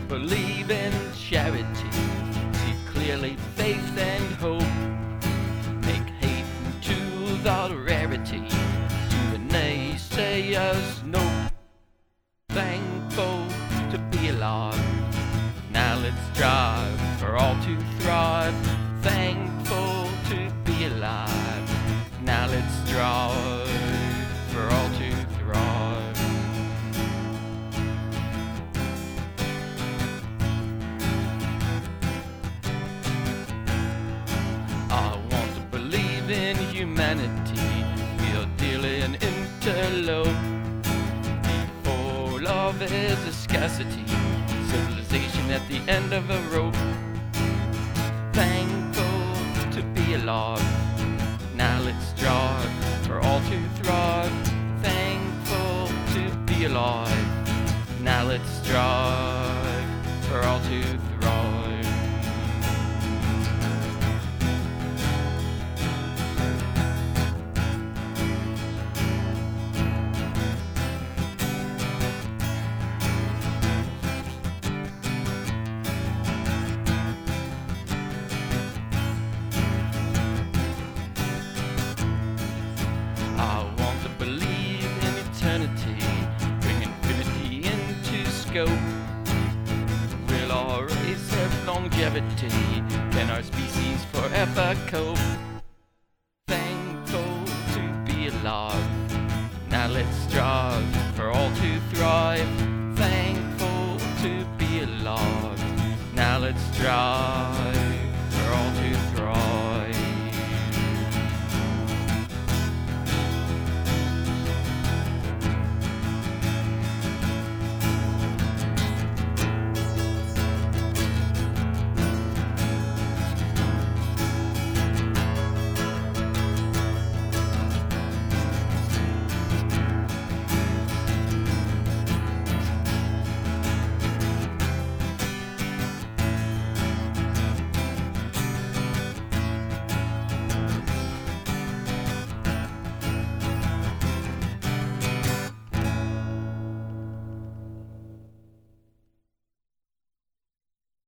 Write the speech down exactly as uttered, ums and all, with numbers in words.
believe in charity, see clearly faith and hope, make hate into the rarity, to the naysayers nope. Thankful to be alive, now let's strive for all to thrive. Thankful to be alive, now let's strive for all to thrive. I want to believe in humanity, we'll deal in interlope. Before love is a scarcity, civilization at the end of a rope. Thankful to be alive, now let's strive for all to thrive. Thankful to be alive, now let's strive for all to thrive. I want to believe in eternity, bring infinity into scope. Will our race have longevity? Can our species forever cope? Thankful to be alive, now let's strive for all to thrive. Thankful to be alive, now let's strive